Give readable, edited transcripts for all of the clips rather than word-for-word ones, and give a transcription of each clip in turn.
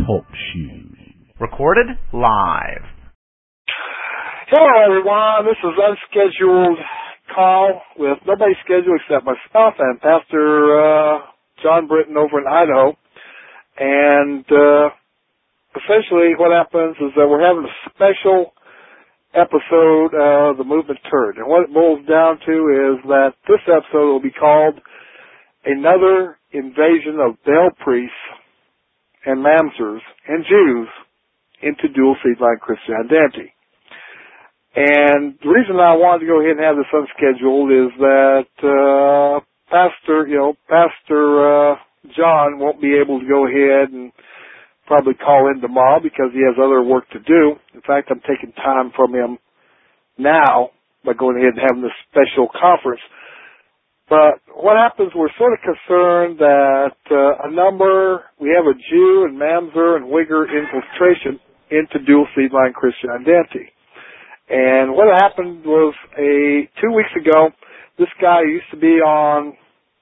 Talk Shoe. Recorded live. Hello, everyone. This is unscheduled call with nobody scheduled except myself and Pastor John Britton over in Idaho. And essentially what happens is that we're having a special episode of the Movement Turd. And what it boils down to is that this episode will be called Another Invasion of Baal Priests and Mamzers and Jews into Dual Seed Line Christian Identity. And the reason I wanted to go ahead and have this unscheduled is that Pastor John won't be able to go ahead and probably call in tomorrow because he has other work to do. In fact, I'm taking time from him now by going ahead and having this special conference. But what happens, we're sort of concerned that we have a Jew and Mamzer and Wigger infiltration into Dual Seed Line Christian Identity. And what happened was 2 weeks ago, this guy used to be on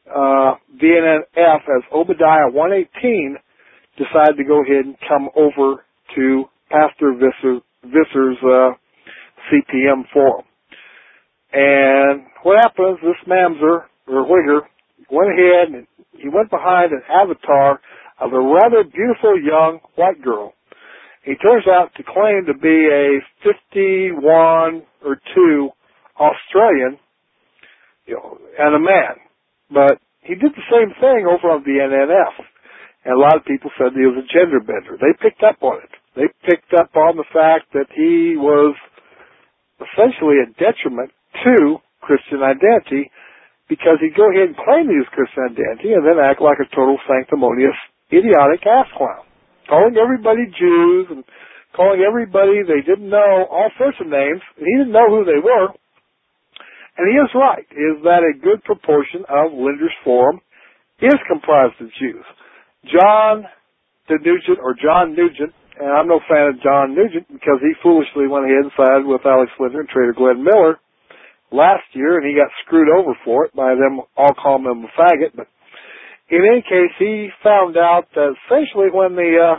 VNNF as Obadiah 118 decided to go ahead and come over to Pastor Visser's CPM forum. And what happens, this Mamzer, or Wigger, went ahead and he went behind an avatar of a rather beautiful young white girl. He turns out to claim to be a 51 or 2 Australian, and a man. But he did the same thing over on VNNF. And a lot of people said he was a gender bender. They picked up on it. They picked up on the fact that he was essentially a detriment to Christian identity because he'd go ahead and claim he was Christian identity and then act like a total sanctimonious, idiotic ass clown. Calling everybody Jews and calling everybody they didn't know, all sorts of names, and he didn't know who they were. And he is right, is that a good proportion of Linder's Forum is comprised of Jews. John Nugent, and I'm no fan of John Nugent because he foolishly went ahead and sided with Alex Linder and Trader Glenn Miller last year, and he got screwed over for it by them all calling him a faggot. But in any case, he found out that essentially whenever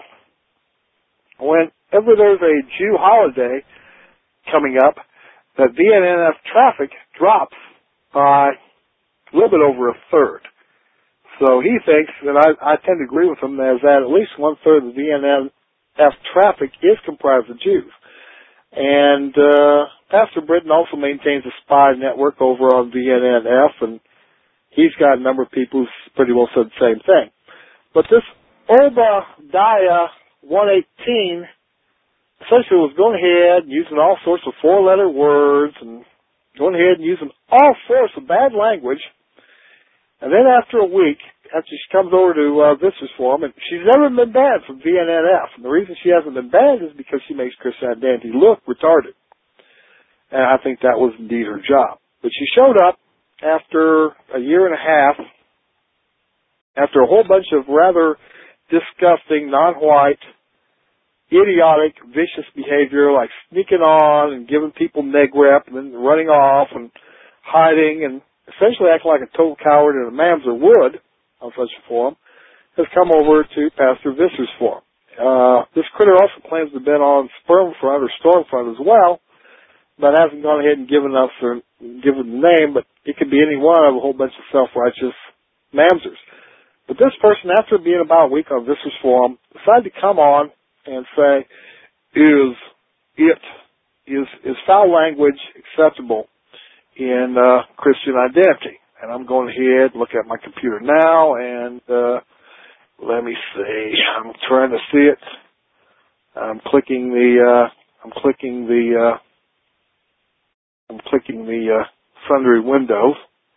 there's a Jew holiday coming up, that VNNF traffic drops by a little bit over a third. So he thinks, and I tend to agree with him, is that at least 1/3 of the VNNF traffic is comprised of Jews. And Pastor Britton also maintains a spy network over on VNNF, and he's got a number of people who pretty well said the same thing. But this Obadiah 118 essentially was going ahead and using all sorts of 4-letter words and going ahead and using all sorts of bad language. And then after a week, after she comes over to Visser's Forum, and she's never been banned from VNNF. And the reason she hasn't been banned is because she makes Christian identity look retarded. And I think that was indeed her job. But she showed up after a year and a half, after a whole bunch of rather disgusting, non-white, idiotic, vicious behavior, like sneaking on and giving people neg rep and then running off and hiding and essentially acting like a total coward and a Mamzer would on such a forum, has come over to Pastor Visser's forum. This critter also claims to have been on Spermfront or Stormfront as well, but hasn't gone ahead and given the name, but it could be any one of a whole bunch of self-righteous Mamzers. But this person, after being about a week on Visser's forum, decided to come on and say, is foul language acceptable in Christian identity? And I'm going ahead and look at my computer now, and let me see. I'm trying to see it. I'm clicking the sundry windows,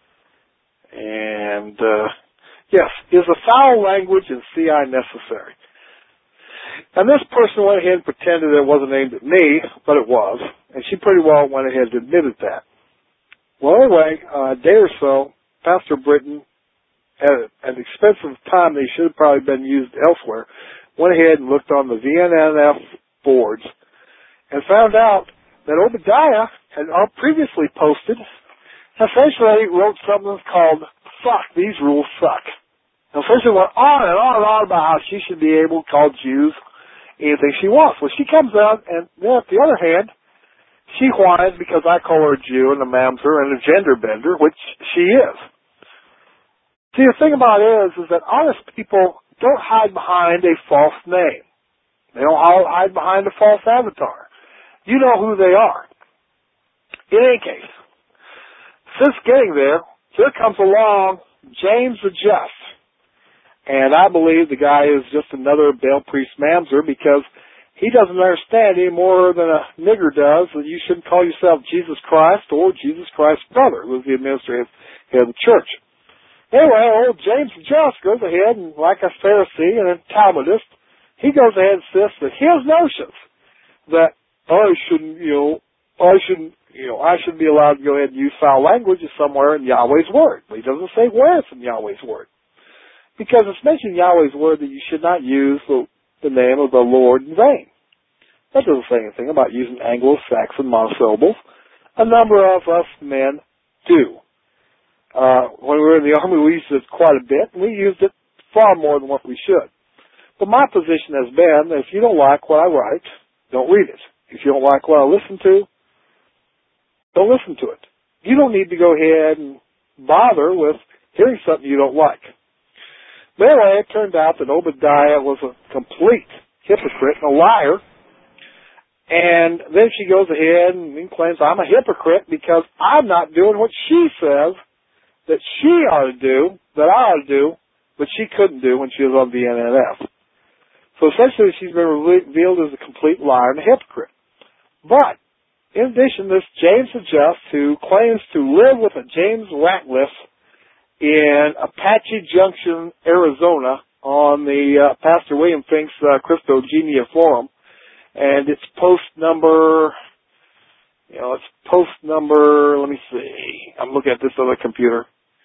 and yes, is a foul language in CI necessary? And this person went ahead and pretended it wasn't aimed at me, but it was, and she pretty well went ahead and admitted that. Well, anyway, a day or so, Pastor Britton, at an expensive time they should have probably been used elsewhere, went ahead and looked on the VNNF boards and found out that Obadiah had previously posted, essentially wrote something called, "Fuck, these rules suck." And essentially went on and on and on about how she should be able to call Jews anything she wants. Well, she comes out, and then at the other hand, she whines because I call her a Jew and a mamzer and a gender bender, which she is. See, the thing about it is that honest people don't hide behind a false name. They don't hide behind a false avatar. You know who they are. In any case, since getting there, here comes along James the Just. And I believe the guy is just another Baal priest mamzer because he doesn't understand any more than a nigger does that you shouldn't call yourself Jesus Christ or Jesus Christ's brother, who was the administrative head of the church. Anyway, old James the Just goes ahead and, like a Pharisee and a Talmudist, he goes ahead and insists that his notions that I shouldn't be allowed to go ahead and use foul language is somewhere in Yahweh's word. But he doesn't say where it's in Yahweh's word. Because it's mentioned in Yahweh's word that you should not use the name of the Lord in vain. That doesn't say anything about using Anglo-Saxon monosyllables. A number of us men do. When we were in the Army, we used it quite a bit, and we used it far more than what we should. But my position has been that if you don't like what I write, don't read it. If you don't like what I listen to, don't listen to it. You don't need to go ahead and bother with hearing something you don't like. But anyway, it turned out that Obadiah was a complete hypocrite and a liar. And then she goes ahead and claims I'm a hypocrite because I'm not doing what she says that she ought to do, that I ought to do, but she couldn't do when she was on the NNF. So essentially she's been revealed as a complete liar and a hypocrite. But in addition, this James the Just, who claims to live with a James Ratcliffe in Apache Junction, Arizona, on the Pastor William Fink's Christogenia Forum, and it's post number, let me see, I'm looking at this other computer.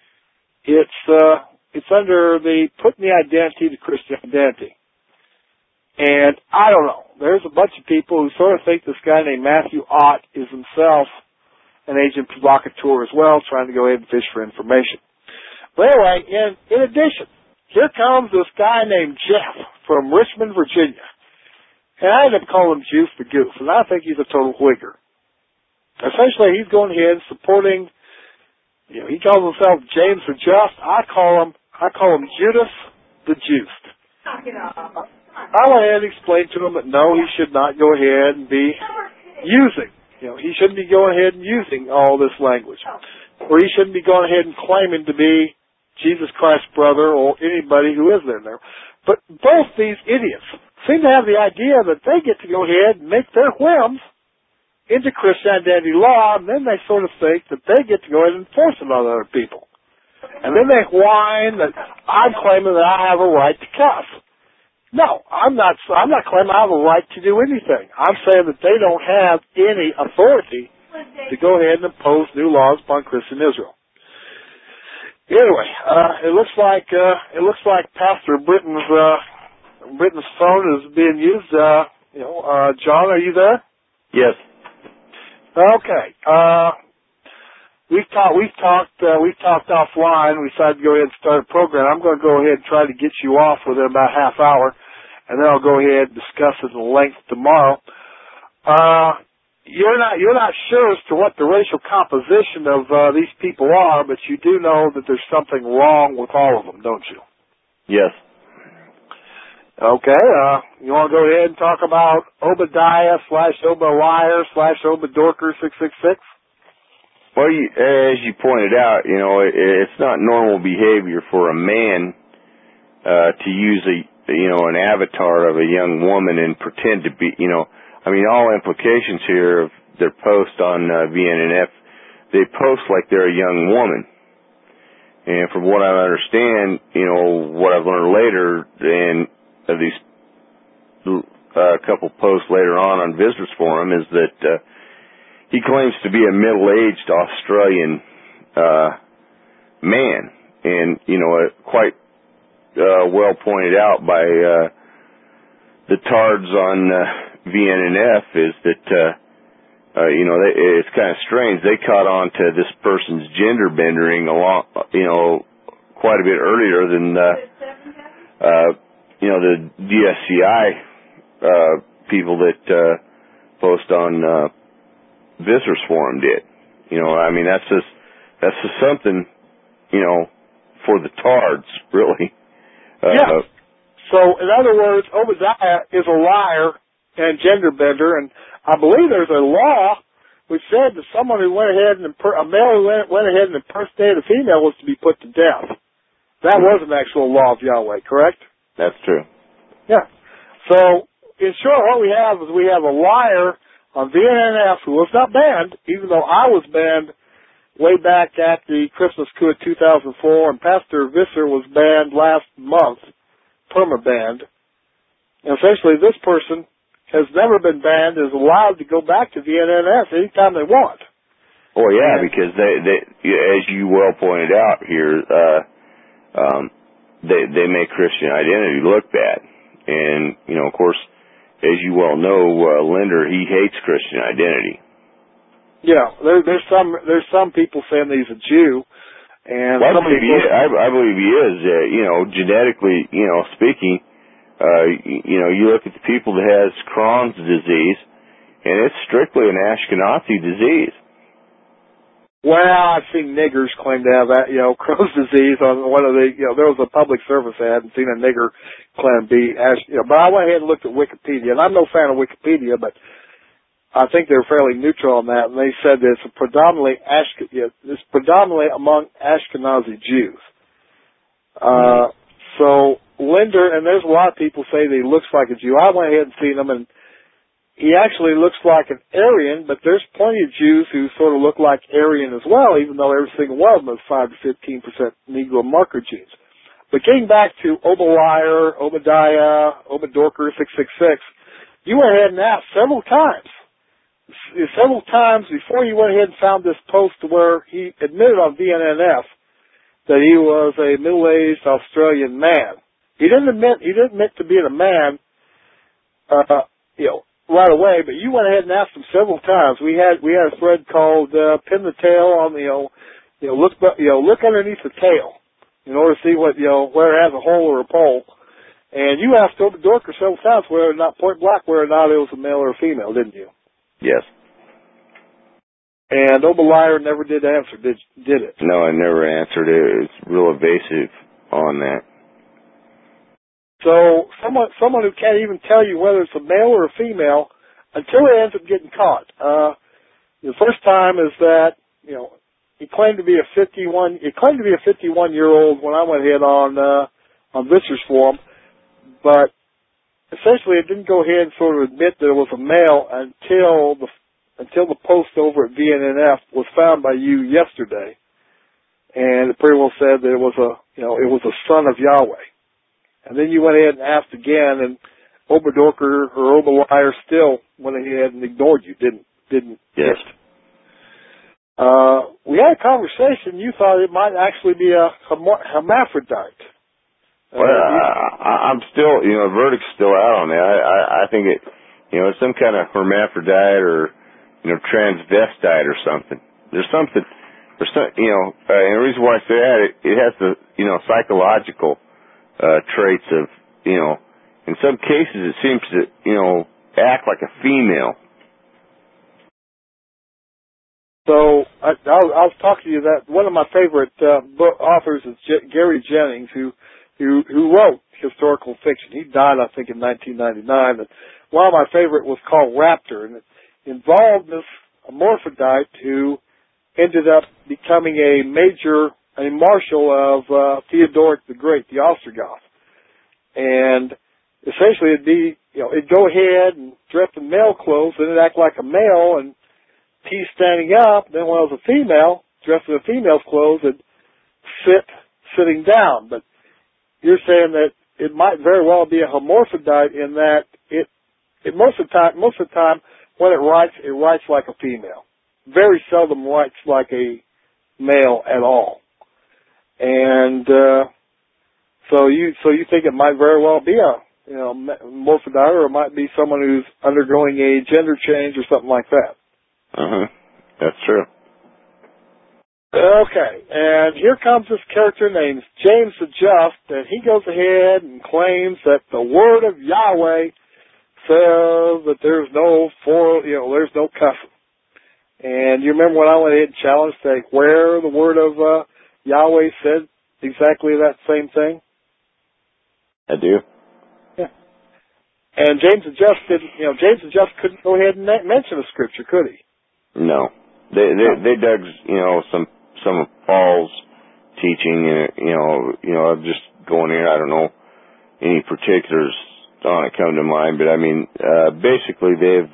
It's under the Putting the Identity to Christian Identity. And I don't know. There's a bunch of people who sort of think this guy named Matthew Ott is himself an agent provocateur as well, trying to go ahead and fish for information. But anyway, in addition, here comes this guy named Jeff from Richmond, Virginia. And I end up calling him Juice the Goof, and I think he's a total whigger. Essentially, he's going ahead and supporting, he calls himself James the Just. I call him Judas the Juiced. I went ahead and explained to him that no, he should not go ahead and be using, he shouldn't be going ahead and using all this language. Or he shouldn't be going ahead and claiming to be Jesus Christ's brother or anybody who is in there. But both these idiots seem to have the idea that they get to go ahead and make their whims into Christian identity law, and then they sort of think that they get to go ahead and enforce it on other people. And then they whine that I'm claiming that I have a right to cuss. No, I'm not claiming I have a right to do anything. I'm saying that they don't have any authority to go ahead and impose new laws upon Christian Israel. Anyway, it looks like Pastor Britton's phone is being used. John, are you there? Yes. Okay. We've talked offline. We decided to go ahead and start a program. I'm going to go ahead and try to get you off within about a half hour, and then I'll go ahead and discuss it in length tomorrow. You're not sure as to what the racial composition of these people are, but you do know that there's something wrong with all of them, don't you? Yes. Okay. You want to go ahead and talk about Obadiah /Obadiah /Obadorker 666? Well, as you pointed out, it's not normal behavior for a man to use an avatar of a young woman and pretend to be, all implications here of their post on VNNF, they post like they're a young woman. And from what I understand, what I've learned later, and of these couple posts later on Visitors Forum, is that he claims to be a middle-aged Australian man. And, quite well pointed out by the tards on VNNF is that, it's kind of strange. They caught on to this person's gender bendering quite a bit earlier than, the DSCI people that post on Visitors Forum did. I mean, that's just something, for the tards, really. Yeah. So, in other words, Obadiah is a liar and gender bender, and I believe there's a law which said that someone who went ahead and a male who went ahead and impersonated a female was to be put to death. That was an actual law of Yahweh, correct? That's true. Yeah. So, in short, what we have is we have a liar on VNNF who was not banned, even though I was banned way back at the Christmas coup of 2004, and Pastor Visser was banned last month, perma-banned. And essentially, this person has never been banned, is allowed to go back to VNNF anytime they want. Well, yeah, because they as you well pointed out here, they make Christian identity look bad. And, of course, as you well know, Linder, he hates Christian identity. Yeah, there's some people saying that he's a Jew, and well, I believe he is. Genetically, speaking, you look at the people that has Crohn's disease, and it's strictly an Ashkenazi disease. Well, I've seen niggers claim to have that, Crohn's disease on one of the, there was a public service ad and seen a nigger claim to be but I went ahead and looked at Wikipedia, and I'm no fan of Wikipedia, but I think they're fairly neutral on that, and they said that it's predominantly among Ashkenazi Jews. So Linder, and there's a lot of people say that he looks like a Jew. I went ahead and seen him, and he actually looks like an Aryan, but there's plenty of Jews who sort of look like Aryan as well, even though every single one of them has 5 to 15% Negro marker genes. But getting back to Obadiah, Obadorker 666, you went ahead and asked several times before you went ahead and found this post where he admitted on VNNF that he was a middle-aged Australian man. He didn't admit to being a man, right away, but you went ahead and asked him several times. We had a thread called pin the tail on look underneath the tail in order to see what where it has a hole or a pole. And you asked Obadorker several times whether or not point blank whether or not it was a male or a female, didn't you? Yes. And Obadiah never did answer, did it? No, I never answered it. It's real evasive on that. So someone who can't even tell you whether it's a male or a female until it ends up getting caught. The first time is that he claimed to be a 51-year-old when I went ahead on Visitors Forum, but essentially it didn't go ahead and sort of admit that it was a male until the post over at VNNF was found by you yesterday, and it pretty well said that it was a son of Yahweh. And then you went ahead and asked again, and Obadorker or Obadiah still went ahead and ignored you, didn't Yes. We had a conversation. You thought it might actually be a hermaphrodite. Well, I'm still, the verdict's still out on that. I think it, it's some kind of hermaphrodite or, transvestite or something. There's something, and the reason why I say that, it has the, psychological traits of, in some cases it seems to, act like a female. So I'll talk to you that one of my favorite book authors is Gary Jennings, who wrote historical fiction. He died, I think, in 1999. And one of my favorite was called Raptor, and it involved this hermaphrodite who ended up becoming a marshal of Theodoric the Great, the Ostrogoth. And essentially it'd go ahead and dress in male clothes, and it'd act like a male, and he's standing up. Then when it was a female, dressed in a female's clothes, it'd sitting down. But you're saying that it might very well be a hermaphrodite in that it most of the time when it writes like a female. Very seldom writes like a male at all. And so you think it might very well be a hermaphrodite, or it might be someone who's undergoing a gender change or something like that. That's true. Okay, and here comes this character named James the Just, and he goes ahead and claims that the word of Yahweh says that there's no there's no cussing. And you remember when I went ahead and challenged where the word of Yahweh said exactly that same thing? I do. Yeah. And James the Just couldn't go ahead and mention a scripture, could he? No. They dug, some of Paul's teaching, I'm just going here, I don't know any particulars on it come to mind, but I mean, basically they've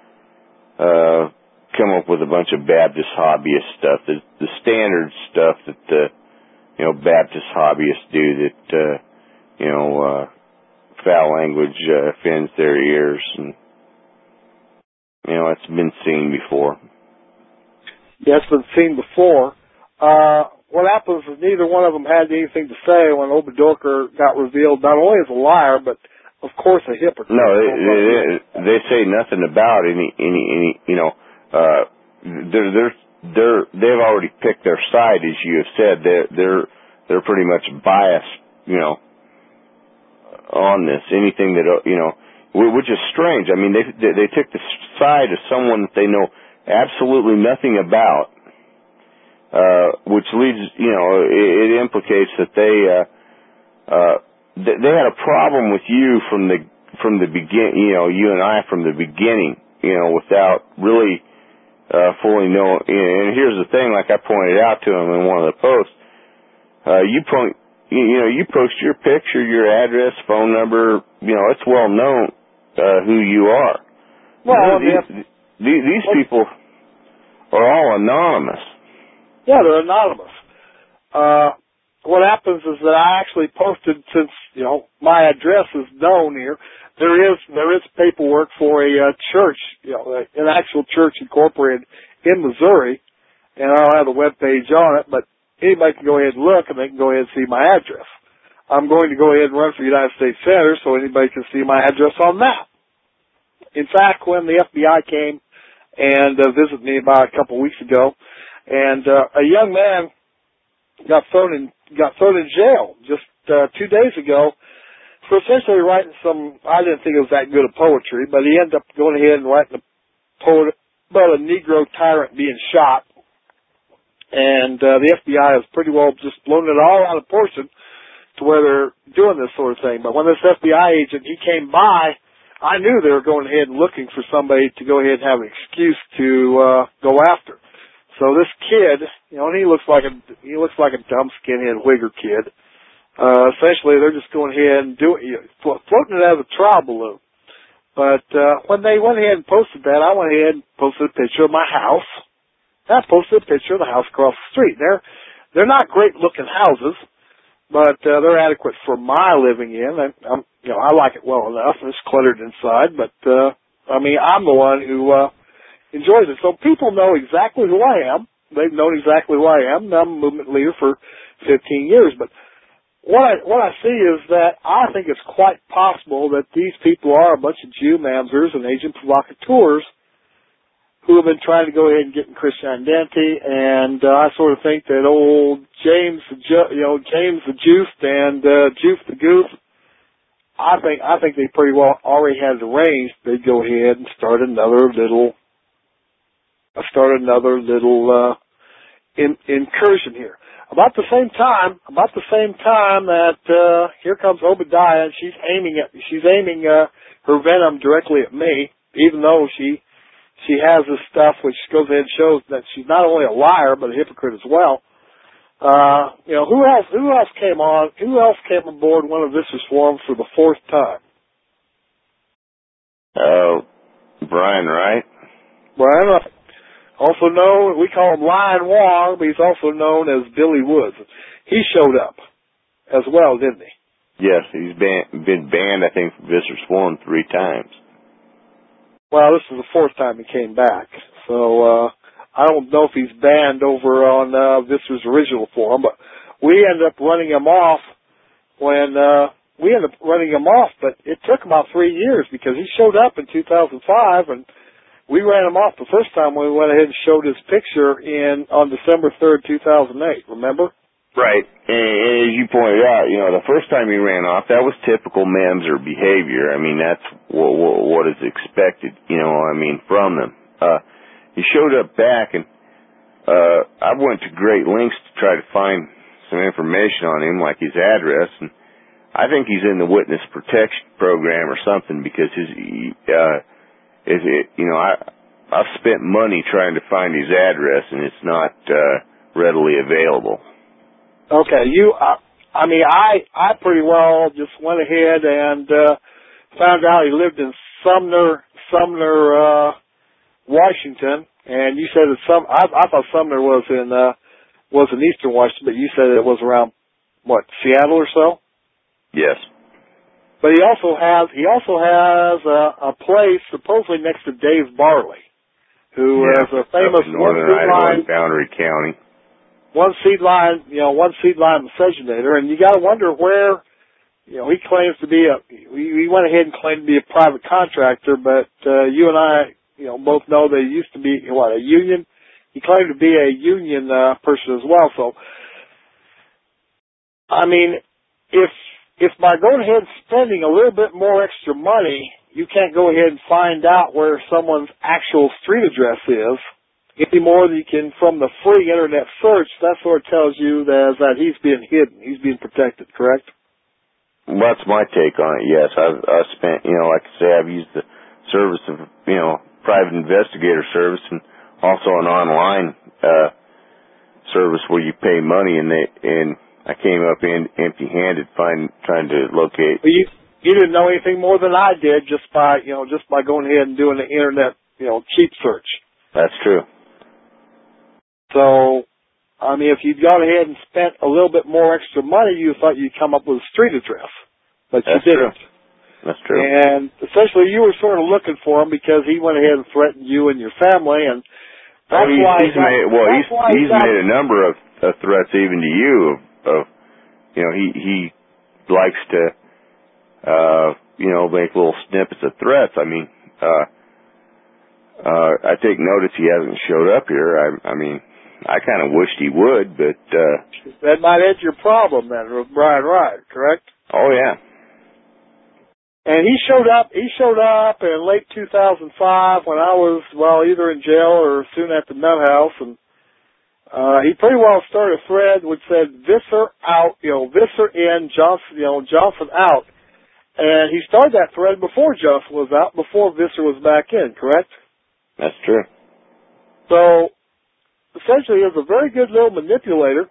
come up with a bunch of Baptist hobbyist stuff, the standard stuff that Baptist hobbyists do that foul language offends their ears, and it's been seen before. Yeah, it's been seen before. What happens is neither one of them had anything to say when Obed-Dorker got revealed not only as a liar, but of course a hypocrite. No, they say nothing about any they've already picked their side, as you have said. They're pretty much biased, on this. Anything that which is strange. I mean, they took the side of someone that they know absolutely nothing about, which leads, it implicates that they had a problem with you from the beginning, you and I from the beginning, without really fully knowing. And here's the thing, like I pointed out to him in one of the posts, you post your picture, your address, phone number, it's well known who you are. Well, these people are all anonymous. Yeah, they're anonymous. What happens is that I actually posted, since my address is known here. There is paperwork for a church, an actual church incorporated in Missouri, and I don't have the web page on it, but anybody can go ahead and look, and they can go ahead and see my address. I'm going to go ahead and run for United States Senator so anybody can see my address on that. In fact, when the FBI came and visited me about a couple weeks ago, and a young man got thrown in jail just 2 days ago for essentially writing some, I didn't think it was that good of poetry, but he ended up going ahead and writing a poem about a Negro tyrant being shot. And the FBI has pretty well just blown it all out of proportion to where they're doing this sort of thing. But when this FBI agent, he came by, I knew they were going ahead and looking for somebody to go ahead and have an excuse to go after. So this kid, and he looks like a dumb skinhead Whigger kid. Essentially, they're just going ahead and floating it as a trial balloon. But when they went ahead and posted that, I went ahead and posted a picture of my house. I posted a picture of the house across the street. They're not great looking houses, but they're adequate for my living in. I like it well enough. It's cluttered inside, but I'm the one who enjoys it. So people know exactly who I am. They've known exactly who I am. I'm a movement leader for 15 years, but what I see is that I think it's quite possible that these people are a bunch of Jew mamzers and agent provocateurs who have been trying to go ahead and get in Christian identity, and I sort of think that old James the Juiced and Juice the Goof, I think they pretty well already had it arranged. They'd go ahead and start another little incursion here. About the same time that here comes Obadiah, and she's aiming her venom directly at me, even though she has this stuff which goes ahead and shows that she's not only a liar but a hypocrite as well. Who else came aboard one of Visser's forums for the fourth time? Brian Wright. Brian Wright. Also known, we call him Lion Wong, but he's also known as Billy Woods. He showed up as well, didn't he? Yes, he's been banned, I think, from Visser's Forum 3 times. Well, this is the fourth time he came back. So, I don't know if he's banned over on Visser's original forum, but we ended up running him off but it took about 3 years because he showed up in 2005, and we ran him off the first time when we went ahead and showed his picture on December 3rd, 2008, remember? Right. And as you pointed out, the first time he ran off, that was typical Memser behavior. I mean, that's what is expected, from them. He showed up back, and I went to great lengths to try to find some information on him, like his address, and I think he's in the witness protection program or something, because I've spent money trying to find his address, and it's not readily available. Okay, I pretty well just went ahead and found out he lived in Sumner, Washington, and you said that I thought Sumner was in eastern Washington, but you said it was around Seattle or so? Yes. But he also has a place supposedly next to Dave Barley, who is a famous Northern Idaho and Boundary County. One seed line miscegenator, and you got to wonder where, he claims to be he went ahead and claimed to be a private contractor, but you and I, both know that he used to be, a union? He claimed to be a union person as well. So, if by going ahead and spending a little bit more extra money, you can't go ahead and find out where someone's actual street address is, any more than you can from the free internet search, that sort of tells you that he's being hidden. He's being protected, correct? Well, that's my take on it, yes. I've spent, like I say, I've used the service of, private investigator service, and also an online service where you pay money, and I came up empty-handed trying to locate. Well, you didn't know anything more than I did just by going ahead and doing the internet, cheap search. That's true. So, if you'd gone ahead and spent a little bit more extra money, you thought you'd come up with a street address. But you didn't. That's true. And essentially you were sort of looking for him because he went ahead and threatened you and your family, and that's he's made a number of threats even to you he likes to make little snippets of threats. I take notice he hasn't showed up here. I kind of wished he would, but that might end your problem then with Brian Wright, correct? Oh yeah. And he showed up in late 2005 when I was either in jail or soon at the nut house, and he pretty well started a thread which said Visser out, Visser in, Johnson out. And he started that thread before Johnson was out, before Visser was back in, correct? That's true. So, essentially, he was a very good little manipulator.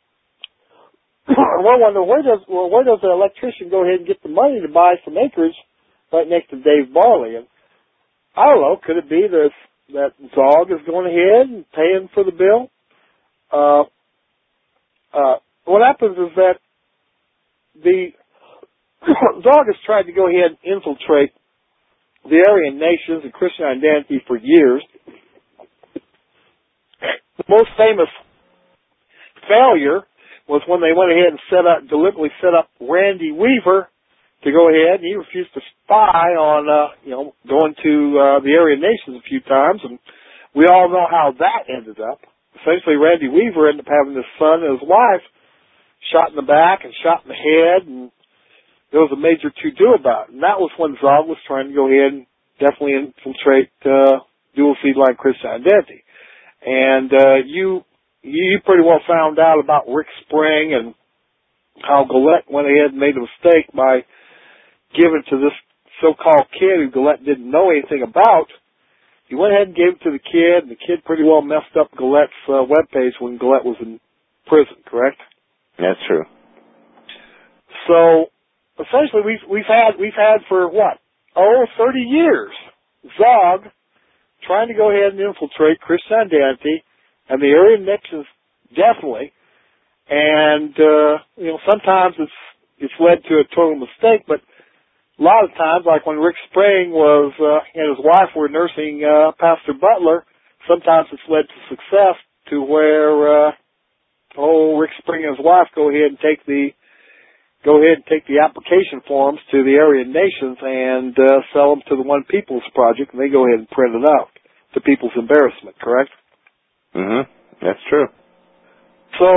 I wonder, where does the electrician go ahead and get the money to buy some acres right next to Dave Barley? And I don't know, could it be that Zog is going ahead and paying for the bill? What happens is that the Zog has tried to go ahead and infiltrate the Aryan nations and Christian identity for years. The most famous failure was when they went ahead and deliberately set up Randy Weaver to go ahead, and he refused to spy on, going to the Aryan nations a few times, and we all know how that ended up. Essentially, Randy Weaver ended up having his son and his wife shot in the back and shot in the head, and there was a major to-do about it. And that was when Zog was trying to go ahead and definitely infiltrate dual seed line Christian identity. And you pretty well found out about Rick Spring and how Gillette went ahead and made a mistake by giving it to this so-called kid who Gillette didn't know anything about. He went ahead and gave it to the kid, and the kid pretty well messed up Gillette's webpage when Gillette was in prison, correct? That's true. So, essentially, we've had for 30 years, Zog trying to go ahead and infiltrate Christian identity, and the Aryan nations definitely. And sometimes it's led to a total mistake, but a lot of times, like when Rick Spring and his wife were nursing Pastor Butler, sometimes it's led to success to where Rick Spring and his wife go ahead and take the application forms to the Aryan nations and sell them to the One People's Project, and they go ahead and print it out to people's embarrassment, correct? Mm-hmm. That's true. So,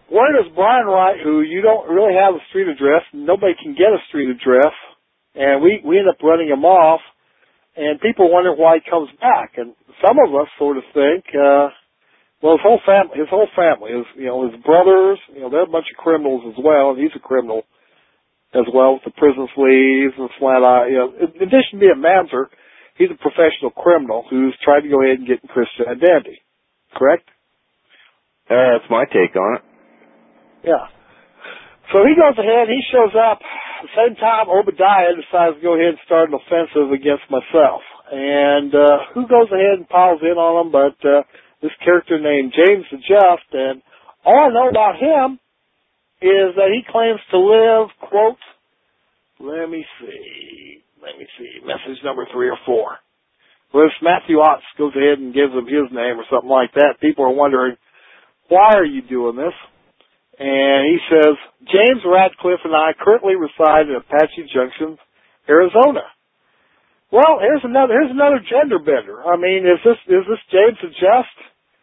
where does Brian Wright, who you don't really have a street address, nobody can get a street address, and we end up running him off, and people wonder why he comes back. And some of us sort of think, well, his whole family, his brothers, they're a bunch of criminals as well, and he's a criminal as well with the prison sleeves and flat eye. In addition to being a mamzer, he's a professional criminal who's tried to go ahead and get in Christian identity. Correct? That's my take on it. Yeah. So he goes ahead, he shows up. At the same time, Obadiah decides to go ahead and start an offensive against myself. And who goes ahead and piles in on him but this character named James the Just. And all I know about him is that he claims to live, quote, let me see, message number 3 or 4. Well, if Matthew Otts goes ahead and gives him his name or something like that, people are wondering, why are you doing this? And he says, James Radcliffe and I currently reside in Apache Junction, Arizona. Well, here's another gender bender. I mean, is this James the Just?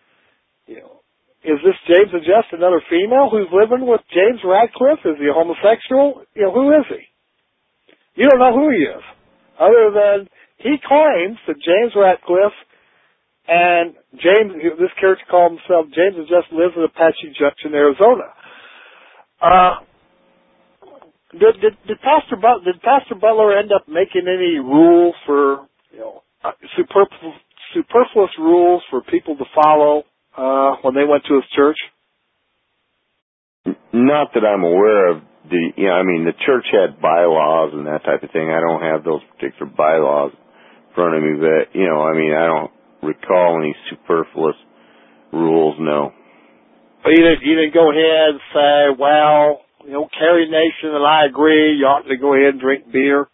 Is this James the Just another female who's living with James Radcliffe? Is he a homosexual? Who is he? You don't know who he is, other than he claims that James Radcliffe and this character called himself James the Just, lives in Apache Junction, Arizona. Did Pastor Butler end up making any rules for superfluous rules for people to follow when they went to his church? Not that I'm aware of. The church had bylaws and that type of thing. I don't have those particular bylaws in front of me, but I don't recall any superfluous rules. No. But you didn't go ahead and say, well, Carrie Nation and I agree, you ought to go ahead and drink beer?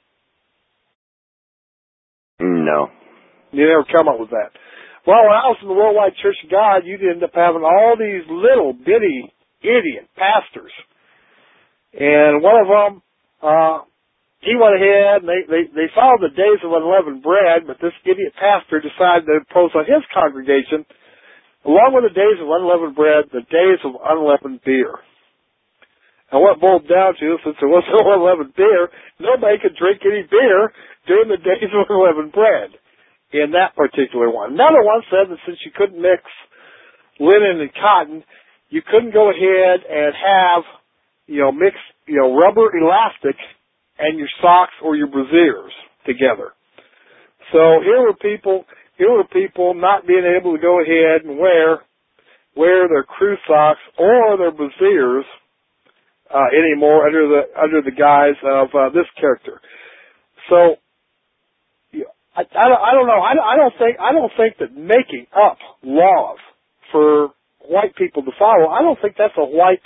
No. You never come up with that. Well, when I was in the Worldwide Church of God, you'd end up having all these little bitty idiot pastors. And one of them, he went ahead and they followed the days of unleavened bread, but this idiot pastor decided to impose on his congregation, along with the days of unleavened bread, the days of unleavened beer. And what it boiled down to, since there was no unleavened beer, nobody could drink any beer during the days of unleavened bread in that particular one. Another one said that since you couldn't mix linen and cotton, you couldn't go ahead and have, mix, rubber elastic and your socks or your brassieres together. So here were people not being able to go ahead and wear their crew socks or their brassieres anymore under the guise of this character. So I don't know. I don't think that making up laws for white people to follow, I don't think that's a white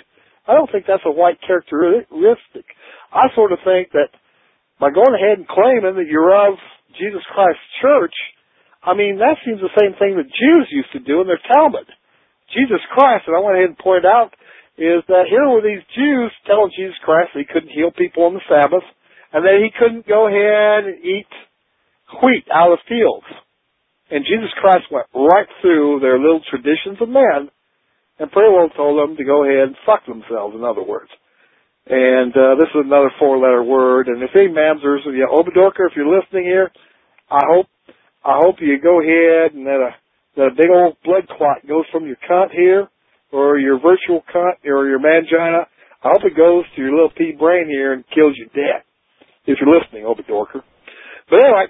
characteristic. I sort of think that by going ahead and claiming that you're of Jesus Christ's church, that seems the same thing that Jews used to do in their Talmud. Jesus Christ, and I went ahead and pointed out, is that here were these Jews telling Jesus Christ that he couldn't heal people on the Sabbath, and that he couldn't go ahead and eat wheat out of fields. And Jesus Christ went right through their little traditions of men and pretty well told them to go ahead and fuck themselves, in other words. And this is another 4-letter word. And if any mamzers, Obadorka, if you're listening here, I hope you go ahead and that a big old blood clot goes from your cunt here, or your virtual cunt, or your mangina. I hope it goes to your little pea brain here and kills you dead. If you're listening, Obadorka. But anyway,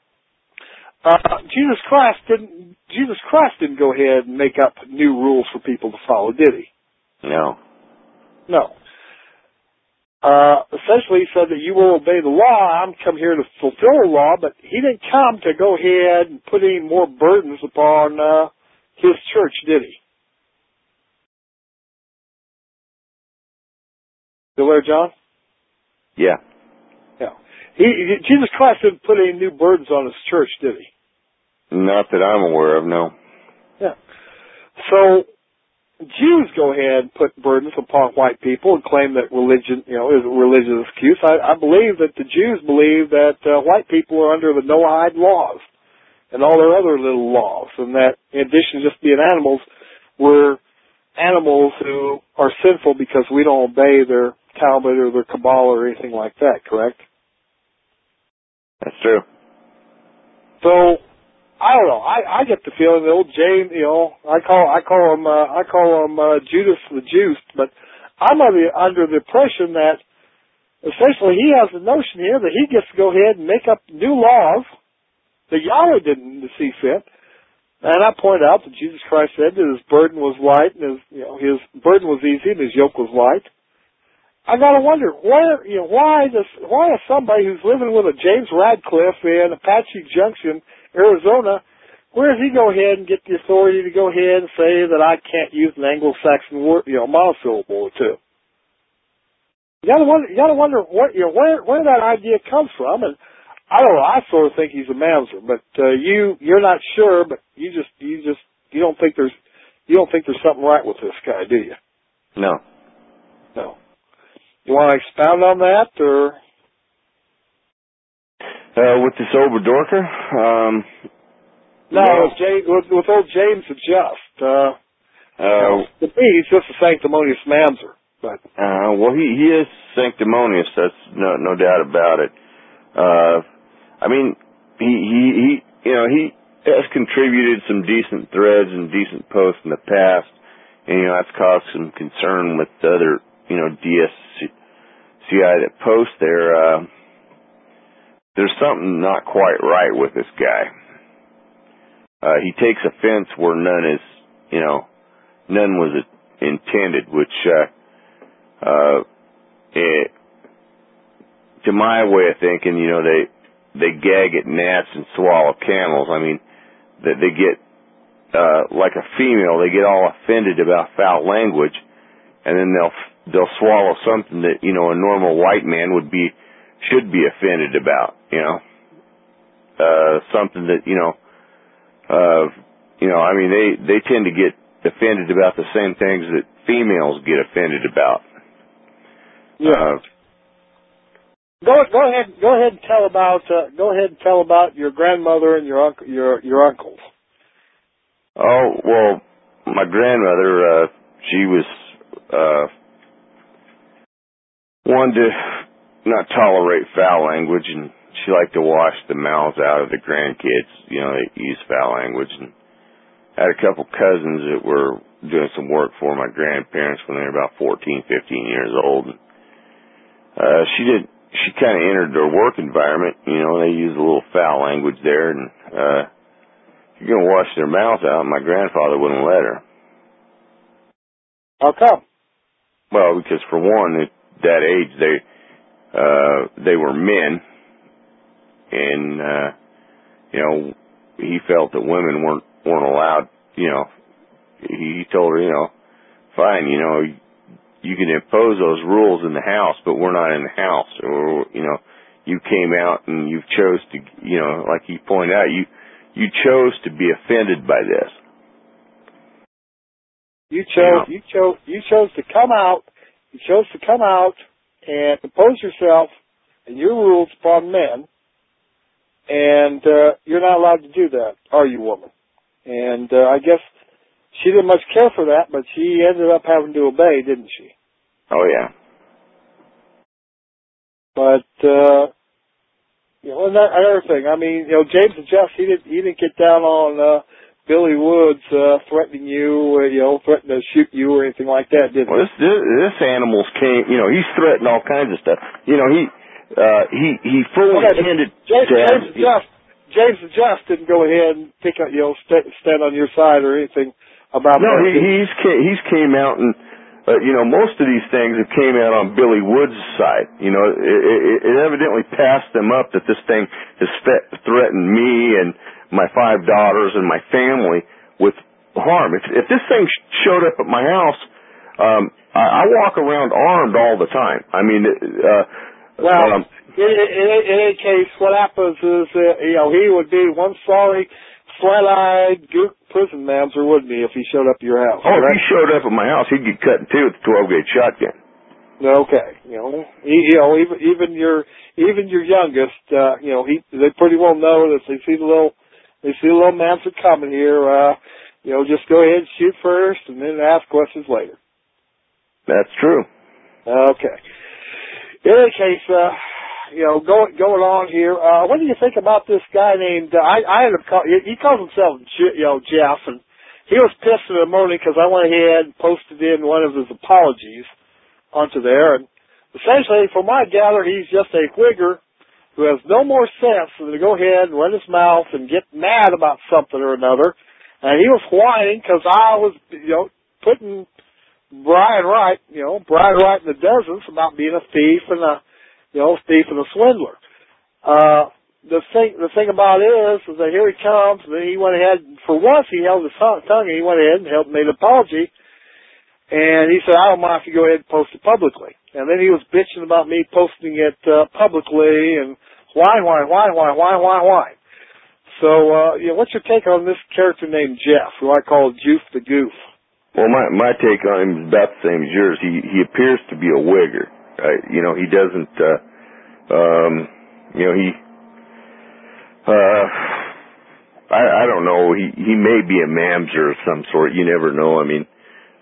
Jesus Christ didn't go ahead and make up new rules for people to follow, did he? No. Essentially, he said that you will obey the law. I'm come here to fulfill the law, but he didn't come to go ahead and put any more burdens upon his church, did he? Still there, John? Yeah. Jesus Christ didn't put any new burdens on his church, did he? Not that I'm aware of, no. Yeah. So Jews go ahead and put burdens upon white people and claim that religion, is a religious excuse. I believe that the Jews believe that white people are under the Noahide laws and all their other little laws, and that in addition to just being animals, we're animals who are sinful because we don't obey their Talmud or their Kabbalah or anything like that, correct? That's true. So, I don't know. I get the feeling that old James, I call him Judas the Juiced, but I'm under the impression that essentially he has the notion here that he gets to go ahead and make up new laws that Yahweh didn't see fit. And I point out that Jesus Christ said that his burden was light and his burden was easy and his yoke was light. I gotta wonder why is somebody who's living with a James Radcliffe in Apache Junction, Arizona, where does he go ahead and get the authority to go ahead and say that I can't use an Anglo-Saxon word, monosyllable or two? You gotta wonder where that idea comes from, and I don't know. I sort of think he's a mamzer, but you're not sure, but you don't think there's something right with this guy, do you? No. You want to expound on that, or? With this Oberdorfer? No, with old James the Just. To me, he's just a sanctimonious mamzer. But well, he is sanctimonious. That's no doubt about it. I mean, he has contributed some decent threads and decent posts in the past, and that's caused some concern with the other DSCI that post there. There's something not quite right with this guy. He takes offense where none was intended, which to my way of thinking, they gag at gnats and swallow camels. I mean, that they get like a female, they get all offended about foul language, and then they'll swallow something that a normal white man should be offended about. Something that I mean, they tend to get offended about the same things that females get offended about. Yeah. Go ahead and tell about your grandmother and your uncles. Oh, well, my grandmother, she was wanted to not tolerate foul language, and she liked to wash the mouths out of the grandkids, that use foul language, and I had a couple cousins that were doing some work for my grandparents when they were about 14, 15 years old. And, she kind of entered their work environment, they use a little foul language there, and if you're going to wash their mouths out, my grandfather wouldn't let her. How come? Well, because for one, at that age, they were men, and, he felt that women weren't allowed, he told her, fine, you can impose those rules in the house, but we're not in the house. Or, you came out and you chose to, like he pointed out, you chose to be offended by this. You chose to come out and impose yourself and your rules upon men, and you're not allowed to do that, are you, woman? And I guess she didn't much care for that, but she ended up having to obey, didn't she? Oh, yeah. But, another thing, I mean, James the Just, he didn't get down on Billy Woods threatening you, threatening to shoot you or anything like that, did he? Well, this animal's came, he's threatened all kinds of stuff. He fully intended James the Just didn't go ahead and stand on your side or anything about that. No, he's came out and, most of these things have came out on Billy Woods' side. It evidently passed them up that this thing has threatened me and my 5 daughters and my family with harm. If this thing showed up at my house, I walk around armed all the time. I mean, in any case, what happens is, he would be one sorry, flat-eyed gook prison mamzer, wouldn't he, if he showed up at your house? Oh, if he showed up at my house, he'd get cut in two with a 12-gauge shotgun. Okay, even your youngest, they pretty well know that if they see the little mamzer coming here, just go ahead and shoot first and then ask questions later. That's true. Okay. In any case, going on here, what do you think about this guy named, I ended up he calls himself, Jeff, and he was pissed in the morning because I went ahead and posted in one of his apologies onto there, and essentially, from my gather, he's just a whigger who has no more sense than to go ahead and run his mouth and get mad about something or another, and he was whining because I was, putting Brian Wright in the dozens about being a thief and a swindler. The thing about it is that here he comes, and then he went ahead, for once he held his tongue, and he went ahead and made an apology, and he said, I don't mind if you go ahead and post it publicly. And then he was bitching about me posting it publicly, and why? So, what's your take on this character named Jeff, who I call Joof the Goof? Well, my take on him is about the same as yours. He appears to be a wigger. He doesn't, I don't know. He may be a mamser of some sort. You never know. I mean,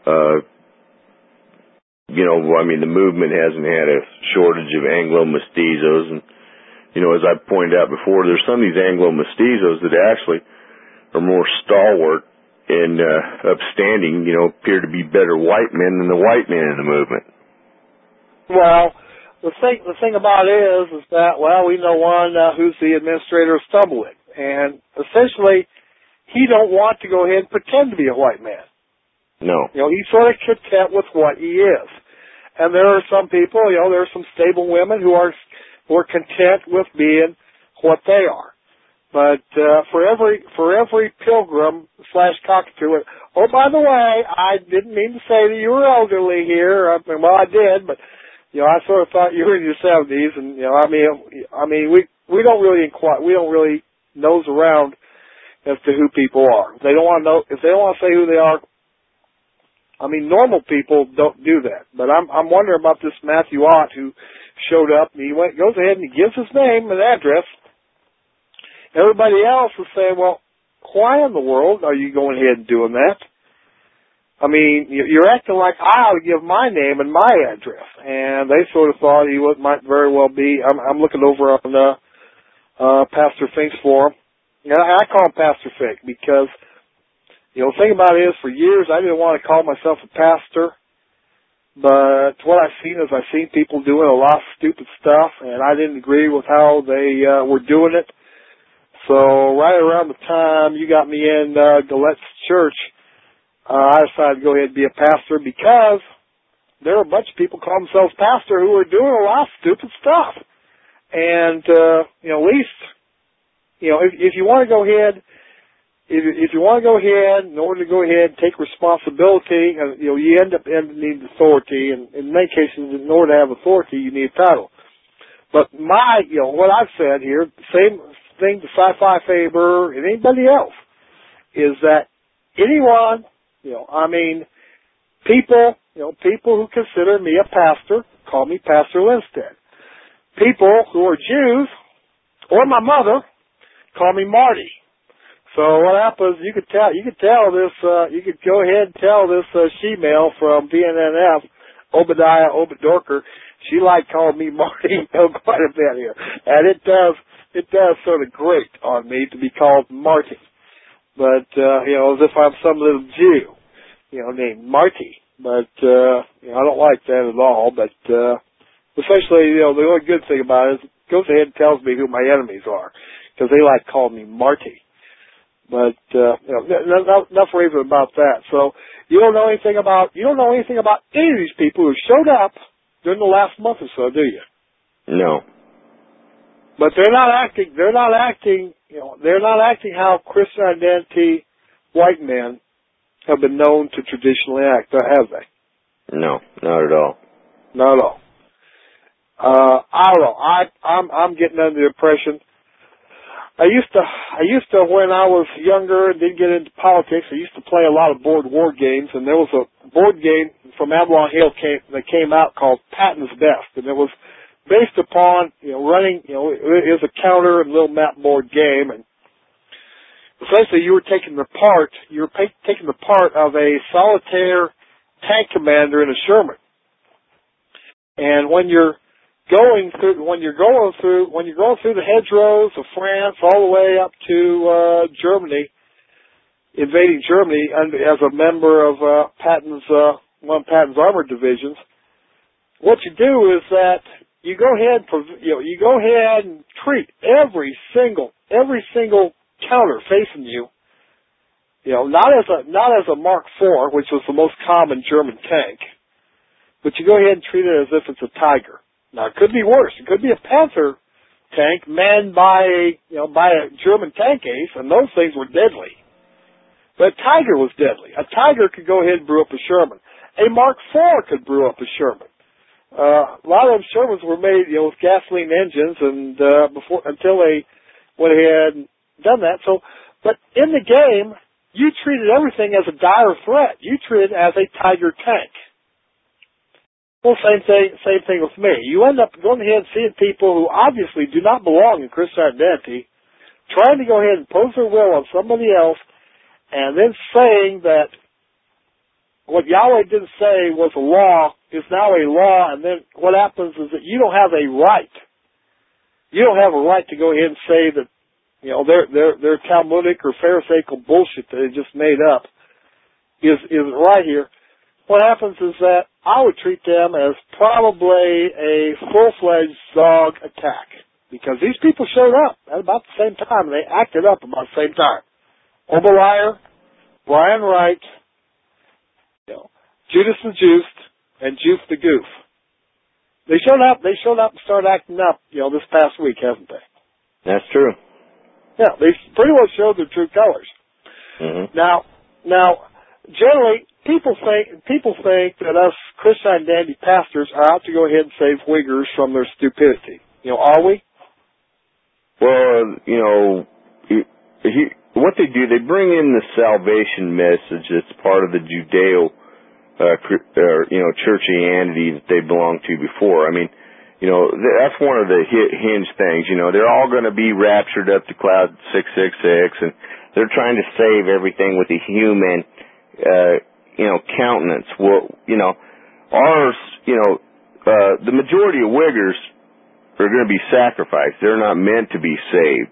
the movement hasn't had a shortage of Anglo-mestizos, and as I pointed out before, there's some of these Anglo-mestizos that actually are more stalwart and upstanding, appear to be better white men than the white men in the movement. Well, the thing about it is that, we know one who's the administrator of Stumblewick, and essentially, he don't want to go ahead and pretend to be a white man. No. He's sort of content with what he is. And there are some people, there are some stable women who are content with being what they are. But for every pilgrim / cockatoo, oh, by the way, I didn't mean to say that you were elderly here. I did, but I sort of thought you were in your 70s, and we don't really inquire, we don't really nose around as to who people are. If they don't want to say who they are, normal people don't do that. But I'm wondering about this Matthew Ott who showed up, and he goes ahead and he gives his name and address. Everybody else was saying, well, why in the world are you going ahead and doing that? You're acting like I would give my name and my address. And they sort of thought he might very well be. I'm looking over on Pastor Fink's forum. I call him Pastor Fink because, the thing about it is, for years I didn't want to call myself a pastor. But what I've seen is I've seen people doing a lot of stupid stuff, and I didn't agree with how they were doing it. So right around the time you got me in Galette's church, I decided to go ahead and be a pastor because there are a bunch of people call themselves pastor who are doing a lot of stupid stuff. And, at least, if you want to go ahead, if you want to go ahead, in order to go ahead and take responsibility, you end up needing authority, and in many cases, in order to have authority, you need a title. But what I've said here, same thing to Sci-Fi Faber and anybody else, is that anyone, people who consider me a pastor call me Pastor Lindstedt. People who are Jews, or my mother, call me Marty. So what happens, you could go ahead and tell this she-male from VNNF, Obadiah Obadorker, she calling me Marty quite a bit here. And it does sort of grate on me to be called Marty. But, as if I'm some little Jew, named Marty. But, I don't like that at all. But, essentially, the only good thing about it is it goes ahead and tells me who my enemies are. Because they calling me Marty. But, enough raving about that. So, you don't know anything about any of these people who showed up during the last month or so, do you? No. But they're not acting how Christian identity white men have been known to traditionally act, have they? No, not at all. Not at all. I don't know. I'm getting under the impression. I used to when I was younger and didn't get into politics, I used to play a lot of board war games, and there was a board game from Avalon Hill that came out called Patton's Best, and it was based upon, running, it was a counter and little map board game, and essentially you were taking the part of a solitaire tank commander in a Sherman. And when you're going through the hedgerows of France all the way up to Germany, invading Germany as a member of one of Patton's armored divisions, what you do is that you go ahead and treat every single counter facing you, not as a Mark IV, which was the most common German tank, but you go ahead and treat it as if it's a Tiger. Now it could be worse. It could be a Panther tank manned by a German tank ace, and those things were deadly. But a Tiger was deadly. A Tiger could go ahead and brew up a Sherman. A Mark IV could brew up a Sherman. A lot of them Shermans were made, with gasoline engines, and until they went ahead and done that. So, but in the game, you treated everything as a dire threat. You treated it as a Tiger tank. Well, same thing with me. You end up going ahead and seeing people who obviously do not belong in Christian identity, trying to go ahead and impose their will on somebody else, and then saying that what Yahweh didn't say was a law is now a law, and then what happens is that you don't have a right. You don't have a right to go ahead and say that, their Talmudic or Pharisaical bullshit that they just made up is right here. What happens is that I would treat them as probably a full-fledged Zog attack, because these people showed up at about the same time, and they acted up about the same time. Obadiah, Brian Wright, Judas the Juiced, and Juice the Goof. They showed up and started acting up, this past week, haven't they? That's true. Yeah, they pretty well showed their true colors. Mm-hmm. Now, generally, people think that us Christian Dandy pastors are out to go ahead and save Uyghurs from their stupidity. Are we? Well, what they do, they bring in the salvation message that's part of the Judeo, churchianity that they belonged to before. I mean, that's one of the hinge things. They're all going to be raptured up to cloud 666, and they're trying to save everything with a human, countenance. Well, ours, the majority of Uyghurs are going to be sacrificed. They're not meant to be saved.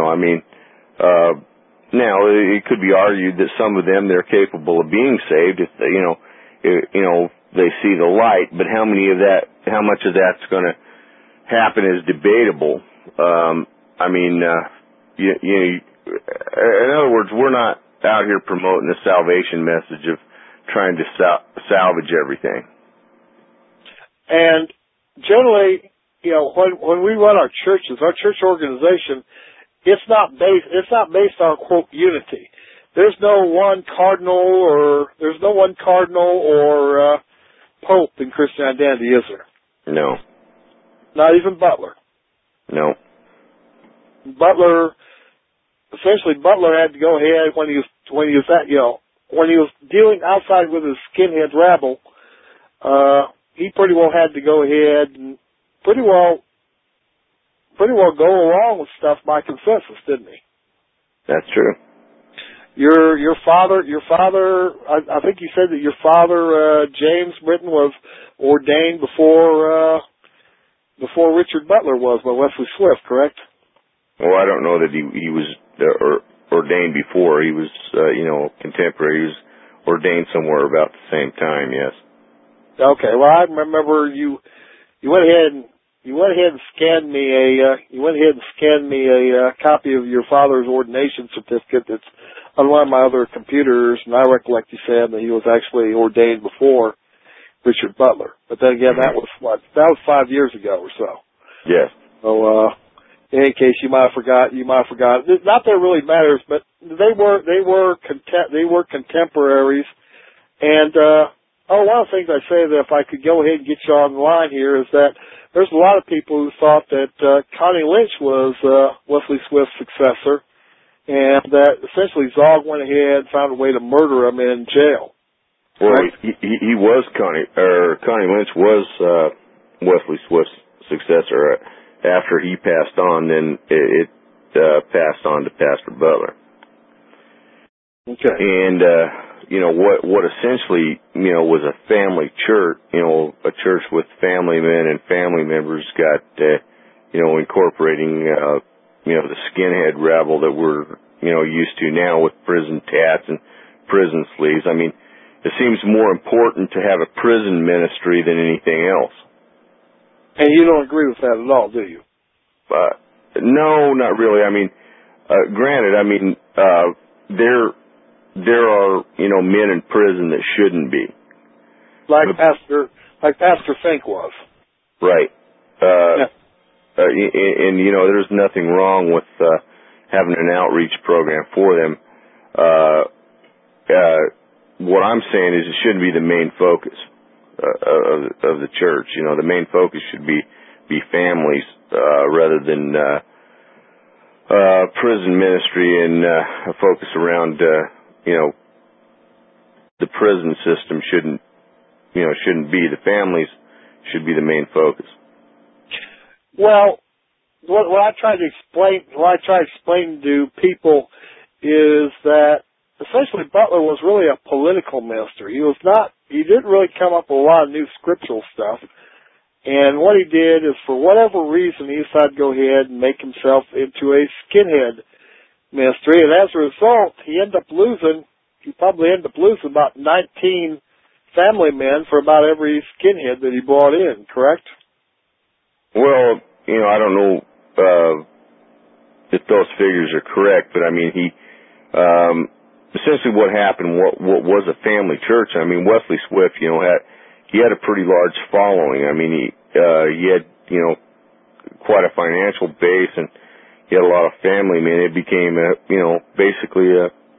Now it could be argued that some of them, they're capable of being saved if they, they see the light, but how much of that's going to happen is debatable. In other words, we're not out here promoting the salvation message of trying to salvage everything. And generally, when we run our churches, our church organization, it's not based on, quote, unity. There's no one cardinal or pope in Christian identity, is there? No. Not even Butler. No. Butler had to go ahead when he was dealing outside with his skinhead rabble. He pretty well had to go ahead and pretty well go along with stuff by consensus, didn't he? That's true. Your father, I think you said that your father, James Britton, was ordained before Richard Butler was by Wesley Swift, correct? Well, I don't know that he was ordained before. He was, contemporary. He was ordained somewhere about the same time, yes. Okay, well, I remember you went ahead and scanned me a copy of your father's ordination certificate that's on one of my other computers, and I recollect you said that he was actually ordained before Richard Butler. But then again, that was 5 years ago or so. Yes. So, in any case, you might have forgot. Not that it really matters, but they were contemporaries. And one of the things I say that if I could go ahead and get you on the line here is that there's a lot of people who thought that Connie Lynch was Wesley Swift's successor, and that essentially Zog went ahead and found a way to murder him in jail. Well, right? he was Connie Lynch was Wesley Swift's successor. After he passed on, then it passed on to Pastor Butler. Okay. And, what essentially, was a family church, a church with family men and family members got, incorporating, the skinhead rabble that we're, used to now with prison tats and prison sleeves. I mean, it seems more important to have a prison ministry than anything else. And you don't agree with that at all, do you? No, not really. I mean, granted, there are, men in prison that shouldn't be. Like Pastor Fink was. Right. Yeah. And there's nothing wrong with, having an outreach program for them. What I'm saying is it shouldn't be the main focus, of the church. The main focus should be families, rather than, prison ministry and, a focus around, the prison system shouldn't be. The families should be the main focus. Well, what I try to explain to people is that essentially Butler was really a political minister. He didn't really come up with a lot of new scriptural stuff. And what he did is, for whatever reason, he decided to go ahead and make himself into a skinhead ministry. And as a result, he probably ended up losing about 19 family men for about every skinhead that he brought in, correct? Well, I don't know if those figures are correct, but I mean, he essentially what happened, what was a family church. I mean, Wesley Swift, he had a pretty large following. I mean, he had quite a financial base, and he had a lot of family. I mean, it became basically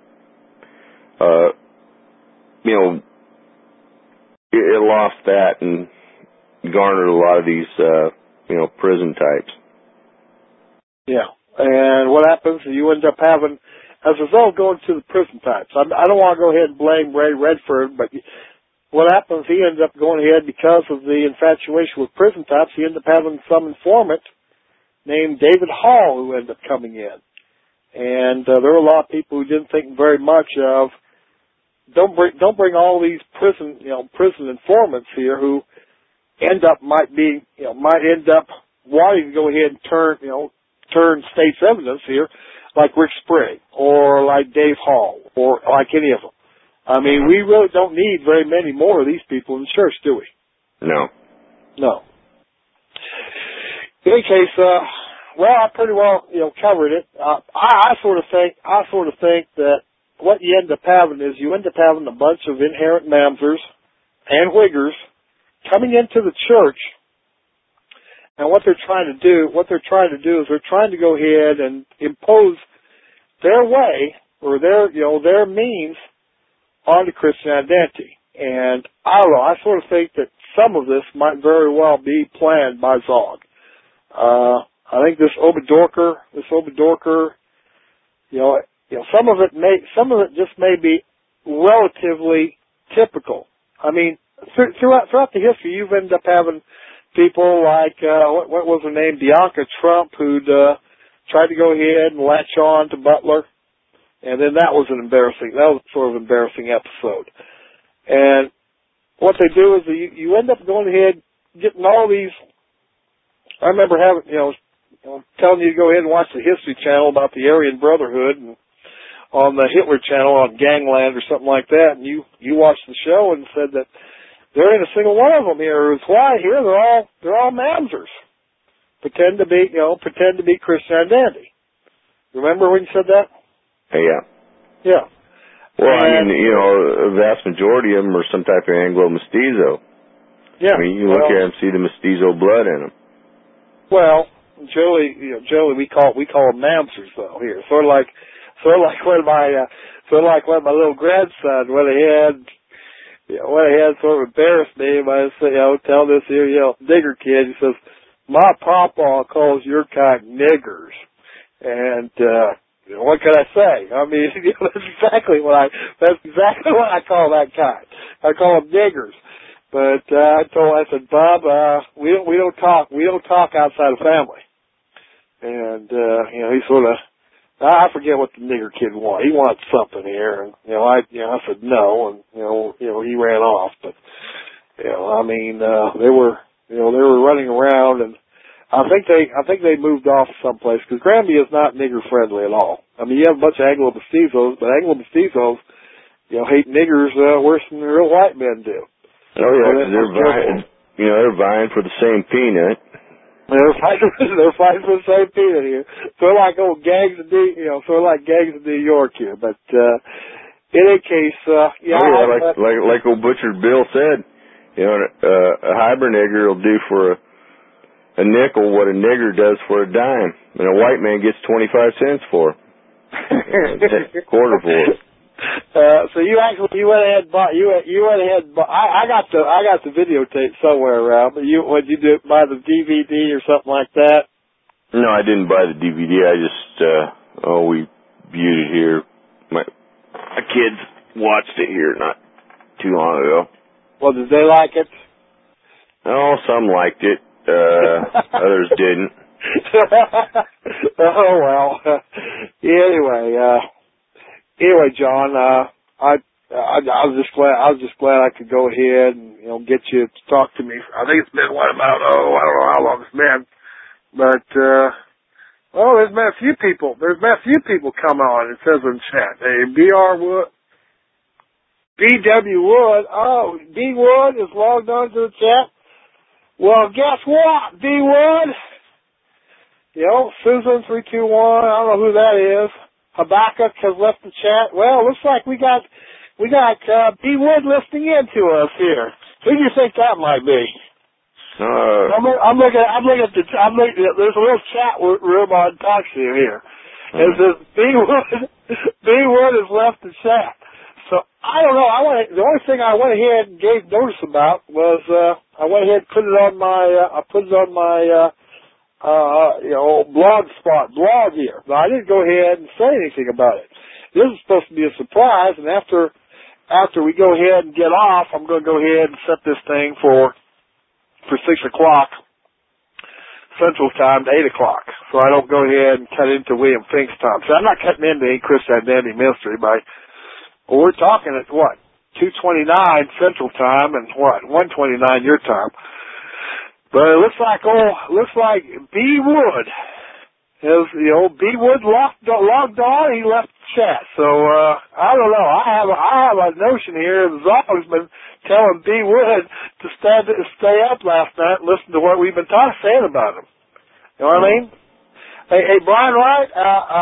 it lost that and garnered a lot of these prison types. Yeah. And what happens is you end up having, as a result, going to the prison types. I don't want to go ahead and blame Ray Redford, but what happens, he ends up going ahead because of the infatuation with prison types. He ends up having some informant named David Hall who ended up coming in. And there were a lot of people who didn't think very much of, don't bring all these prison informants here who might end up wanting to go ahead and turn state's evidence here, like Rick Sprague or like Dave Hall or like any of them. I mean, we really don't need very many more of these people in the church, do we? No. In any case, I pretty well covered it. I sort of think that what you end up having is a bunch of inherent mamsers and Whiggers coming into the church, and what they're trying to do is they're trying to go ahead and impose their way or their means onto Christian identity. And I don't know, I sort of think that some of this might very well be planned by Zog. I think this Obadorker, some of it just may be relatively typical. I mean, throughout the history, you've ended up having people like, what was her name, Bianca Trump, who'd tried to go ahead and latch on to Butler. And then that was sort of embarrassing episode. And what they do is you end up going ahead, getting all these, I remember having, telling you to go ahead and watch the History Channel about the Aryan Brotherhood, and on the Hitler Channel on Gangland or something like that, and you watched the show and said that there ain't a single one of them here who's white here. They're all mamsers. Pretend to be Christian identity. Remember when you said that? Yeah. Yeah. Well, I mean, a vast majority of them are some type of Anglo-Mestizo. Yeah. I mean, you look at them, see the Mestizo blood in them. Well, Joey, we call them mamsers though here. Sort of like when my little grandson, when he had sort of embarrassed me by tell this here, nigger kid. He says, "My papa calls your kind niggers," and what can I say? I mean, that's exactly what I call that kind. I call them niggers. But I said, Bob, we don't talk outside of family. And he sort of I forget what the nigger kid wanted. He wanted something here, and I said no, and he ran off. But I mean, they were running around, and I think they moved off someplace because Granby is not nigger friendly at all. I mean, you have a bunch of Anglo-Mestizos, but Anglo-Mestizos, hate niggers worse than the real white men do. Oh yeah, because they're vying for the same peanut. They're fighting for the same peanut here. Sort of like old gangs of New York here. But in any case, like old Butcher Bill said, a hybrid nigger will do for a nickel what a nigger does for a dime, and a white man gets 25 cents for it. Quarter for it. So you went ahead and bought I got the videotape somewhere around, but would you buy the DVD or something like that? No, I didn't buy the DVD. I just we viewed it here. My kids watched it here not too long ago. Well, did they like it? Oh, some liked it. Others didn't. Oh well. Anyway, John, I was just glad I could go ahead and get you to talk to me. I think it's been I don't know how long it's been, but there's been a few people. There's been a few people come on. It says in chat, hey, B.W. Wood. Oh, B. Wood is logged on to the chat. Well, guess what, B. Wood? Susan 321. I don't know who that is. Habakkuk has left the chat. Well, looks like we got B. Wood listening in to us here. Who do you think that might be? I'm looking at there's a little chat room on TalkShoe here. It says B. Wood has left the chat. So I don't know. The only thing I went ahead and gave notice about was I went ahead and put it on my blog here. But I didn't go ahead and say anything about it. This is supposed to be a surprise, and after we go ahead and get off, I'm going to go ahead and set this thing for 6 o'clock Central Time to 8 o'clock, so I don't go ahead and cut into William Fink's time. So I'm not cutting into any Christianity Ministry we're talking at 2:29 Central Time and 1:29 your time. But it looks like B. Wood is B. Wood logged on. He left the chat. So I don't know. I have a notion here. Zog's been telling B. Wood to stay up last night and listen to what we've been saying about him. You know what I mean? Hey, Brian Wright.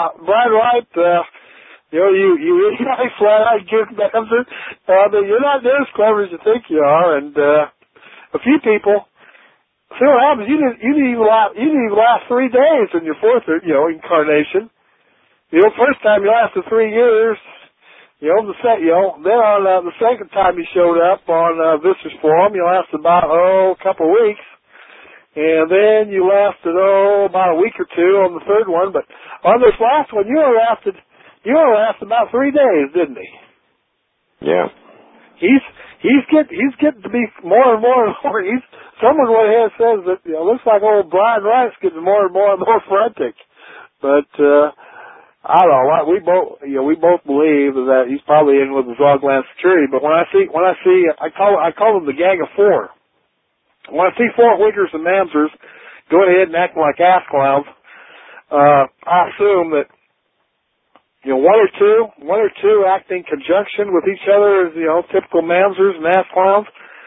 You really flat out give an answer. You're not near as clever as you think you are, and a few people. See what happens? You didn't even last 3 days in your fourth, incarnation. First time you lasted 3 years. Then on the second time you showed up on Visitors Forum, you lasted about a couple of weeks, and then you lasted about a week or two on the third one. But on this last one, you only lasted about 3 days, didn't he? Yeah. He's getting to be more and more and more. Someone went ahead and says that looks like old Brian Wright's getting more and more frantic. But I don't know. We both believe that he's probably in with the Zogland Security. But when I see, I call them the Gang of Four. When I see 4 Wiggers and Mamsers go ahead and act like ass clowns, I assume that one or two act in conjunction with each other as typical Mamsers and ass clowns.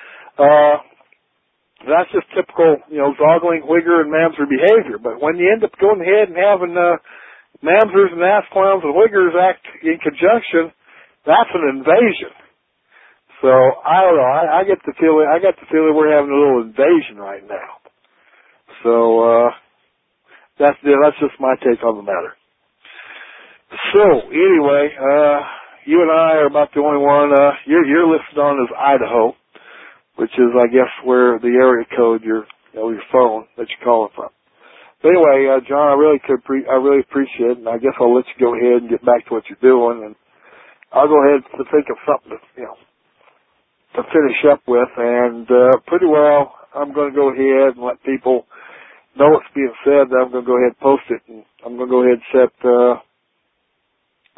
That's just typical, Zogling, Wigger, and Mamser behavior. But when you end up going ahead and having Mamsers and ass clowns and Wiggers act in conjunction, that's an invasion. So I don't know. I get the feeling we're having a little invasion right now. So that's just my take on the matter. So anyway, you and I are about the only one. You're listed on as Idaho, which is, I guess, where the area code your phone that you're calling from. But anyway, John, I really appreciate it, and I guess I'll let you go ahead and get back to what you're doing, and I'll go ahead to think of something to finish up with, and pretty well, I'm going to go ahead and let people know what's being said. I'm going to go ahead and post it, and I'm going to go ahead and set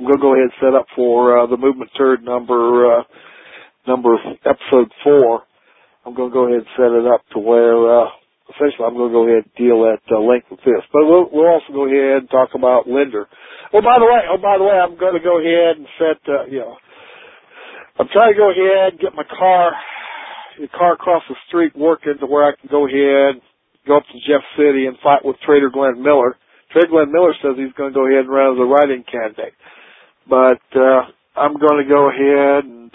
I'm going to go ahead and set up for the Movement Turd number episode 4. I'm going to go ahead and set it up to where essentially I'm going to go ahead and deal at length with this. But we'll also go ahead and talk about Linder. Oh, by the way, I'm going to go ahead and set, I'm trying to go ahead and get the car across the street working to where I can go ahead, go up to Jeff City and fight with Trader Glenn Miller. Trader Glenn Miller says he's going to go ahead and run as a write-in candidate. But I'm going to go ahead and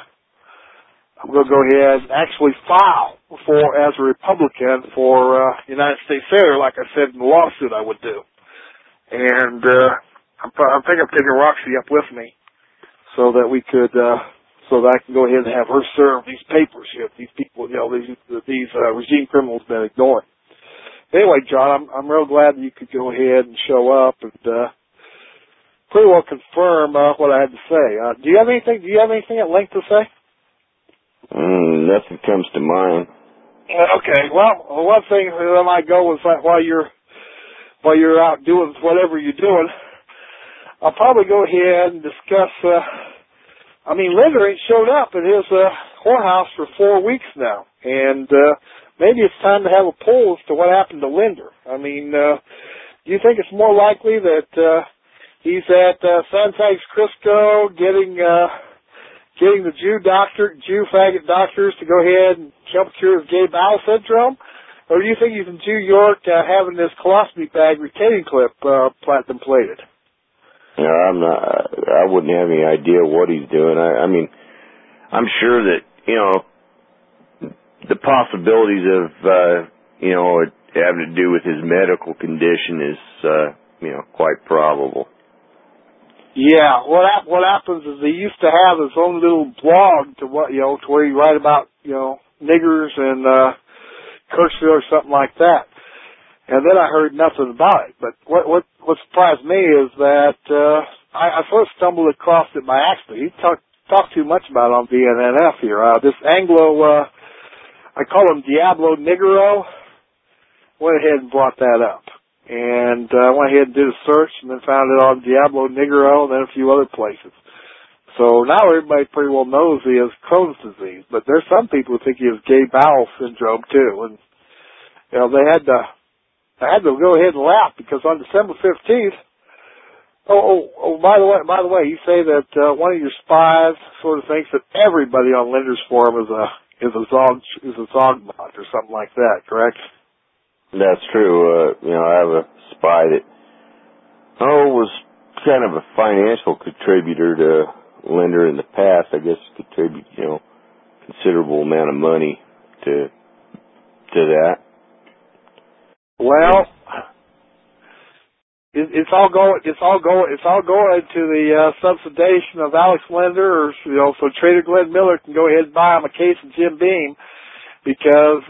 actually file as a Republican for United States Senator, like I said in the lawsuit I would do. And I think I'm taking Roxy up with me so that we could, so that I can go ahead and have her serve these papers here. These people, these regime criminals been ignoring. Anyway, John, I'm real glad that you could go ahead and show up and pretty well confirm what I had to say. Do you have anything at length to say? Nothing comes to mind. Okay. Well, one thing that might go is that while you're out doing whatever you're doing, I'll probably go ahead and discuss. Linder ain't showed up at his whorehouse for 4 weeks now, and maybe it's time to have a poll as to what happened to Linder. Do you think it's more likely that he's at Santags Crisco getting the Jew faggot doctors to go ahead and help cure his gay bowel syndrome? Or do you think he's in New York having this colostomy bag retaining clip platinum plated? I wouldn't have any idea what he's doing. I'm sure that, the possibilities of, it having to do with his medical condition is, quite probable. Yeah, what happens is he used to have his own little blog to where he write about, niggers and Kirksville or something like that. And then I heard nothing about it. But what surprised me is that I sort of stumbled across it by accident. He talked too much about it on VNNF here. This Anglo, I call him Diablo Nigero, went ahead and brought that up. And I went ahead and did a search and then found it on Diablo Nigero and then a few other places. So now everybody pretty well knows he has Crohn's disease. But there's some people who think he has gay bowel syndrome too. And, they had to go ahead and laugh because on December 15th, by the way, you say that one of your spies sort of thinks that everybody on Linder's forum is a Zogbot or something like that, correct? That's true. I have a spy that was kind of a financial contributor to Linder in the past. I guess contribute, considerable amount of money to that. Well, it's all going to the subsidization of Alex Linder, or so Trader Glenn Miller can go ahead and buy him a case of Jim Beam, because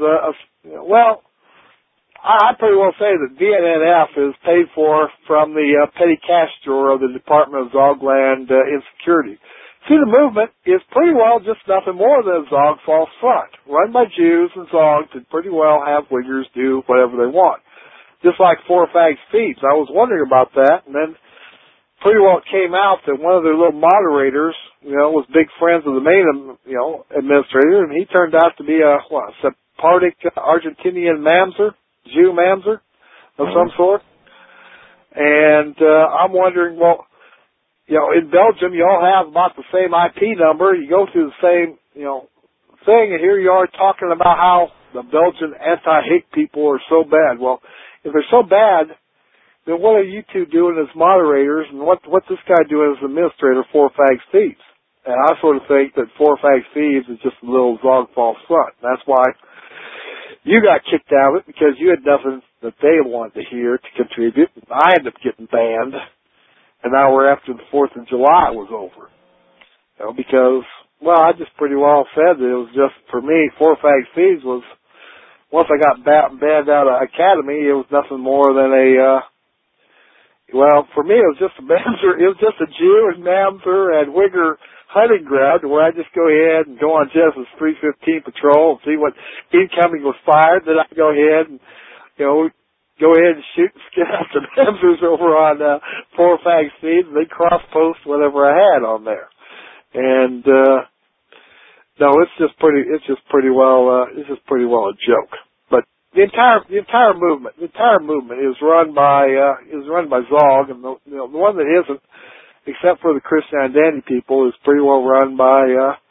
I pretty well say that VNNF is paid for from the petty cash drawer of the Department of Zogland Insecurity. See, the movement is pretty well just nothing more than a Zog false front, run by Jews and Zogs that pretty well have Wiggers do whatever they want. Just like Four Fags Feeds. I was wondering about that, and then pretty well it came out that one of their little moderators, was big friends of the main, administrator, and he turned out to be a Sephardic Argentinian mamzer, Jew mamzer of some sort. And I'm wondering, in Belgium, you all have about the same IP number. You go through the same, thing, and here you are talking about how the Belgian anti-hate people are so bad. Well, if they're so bad, then what are you two doing as moderators, and what's this guy doing as administrator, Four Fags Thieves? And I sort of think that Four Fags Thieves is just a little Zog false front. That's why you got kicked out of it, because you had nothing that they wanted to hear to contribute. I ended up getting banned an hour after the 4th of July was over. Because, I just pretty well said that it was just, for me, Four Fags Thieves was, once I got banned out of Academy, it was nothing more than for me it was just a mamzer, it was just a Jew and mamzer and Wigger hunting ground where I just go ahead and go on Jess's 315 patrol and see what incoming was fired. Then I go ahead and, go ahead and shoot and skin out the Mamsers over on Four Fags Feed, and they cross-post whatever I had on there. And no, it's just pretty well a joke. But the entire movement is run by Zog, and the one that isn't, except for the Christian Dandy people, is pretty well run by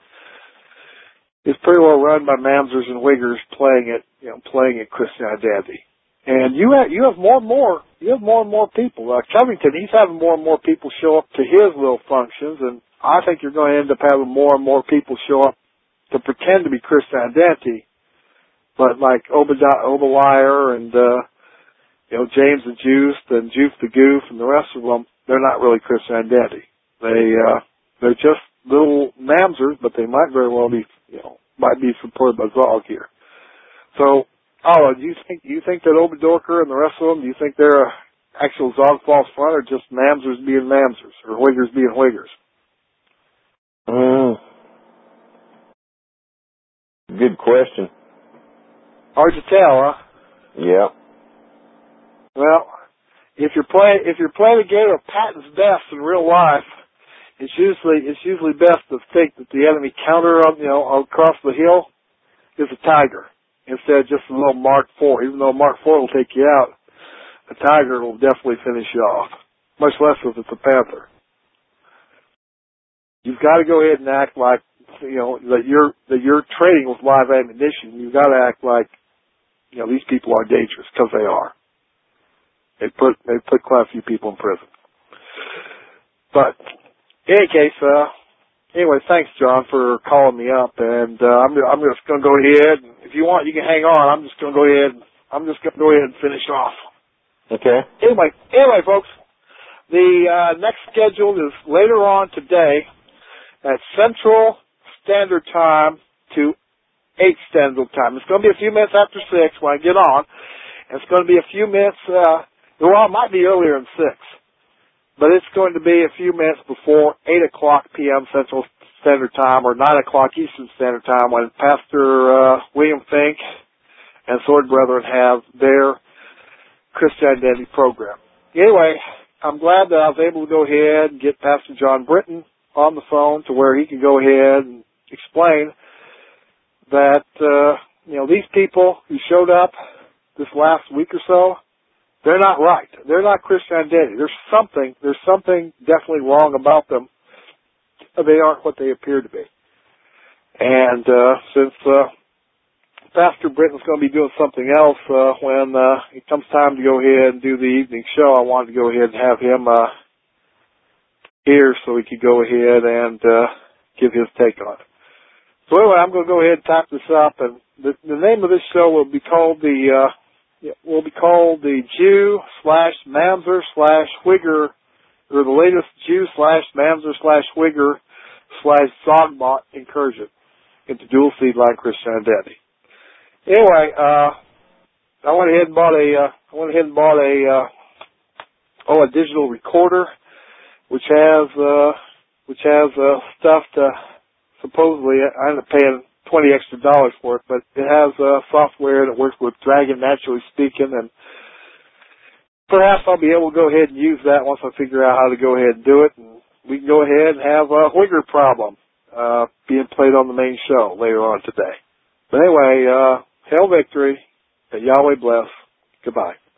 Mamsers and Wiggers playing it Christian Dandy. And you have more and more people. Covington, he's having more and more people show up to his little functions, and I think you're going to end up having more and more people show up to pretend to be Christian Dandy, but like Obalier and James the Juice and Juice the Goof and the rest of them, they're not really Christian Dandy. They're just little Mamsers, but they might very well be supported by Zog here. So, do you think that Oberdorker and the rest of them, do you think they're actual Zog false front, or just Mamsers being Mamsers, or Wiggers being Wiggers? Good question. Hard to tell, huh? Yeah. Well, if you're playing a game of Patton's best in real life, it's usually best to think that the enemy counter across the hill is a tiger instead of just a little Mark IV. Even though Mark IV will take you out, a tiger will definitely finish you off. Much less if it's a panther. You've got to go ahead and act like that you're trading with live ammunition. You've got to act like these people are dangerous, because they are. They put quite a few people in prison. But in any case, anyway, thanks, John, for calling me up, and I'm just going to go ahead. If you want, you can hang on. I'm just going to go ahead and finish off. Okay. Anyway, folks, the next schedule is later on today at Central Standard Time to 8 Standard Time. It's going to be a few minutes after 6 when I get on. And it's going to be a few minutes, it might be earlier than 6. But it's going to be a few minutes before 8 o'clock p.m. Central Standard Time, or 9 o'clock Eastern Standard Time, when Pastor William Fink and Sword Brethren have their Christian Dandy program. Anyway, I'm glad that I was able to go ahead and get Pastor John Britton on the phone to where he can go ahead and explain that, these people who showed up this last week or so, they're not right. They're not Christian Dandy. There's something definitely wrong about them. They aren't what they appear to be. And since Pastor Britton's going to be doing something else when it comes time to go ahead and do the evening show, I wanted to go ahead and have him here so he could go ahead and give his take on it. So anyway, I'm going to go ahead and type this up, and the name of this show will be called the Jew/Mamser/Wigger, or the latest Jew/Mamser/Wigger/Zogbot incursion into dual seed line Christian Dandy. Anyway, I went ahead and bought a digital recorder, which has stuff to, supposedly, I ended up paying $20 extra for it, but it has software that works with Dragon Naturally Speaking, and perhaps I'll be able to go ahead and use that once I figure out how to go ahead and do it, and we can go ahead and have a Wigger problem being played on the main show later on today. But anyway, hail victory, and Yahweh bless. Goodbye.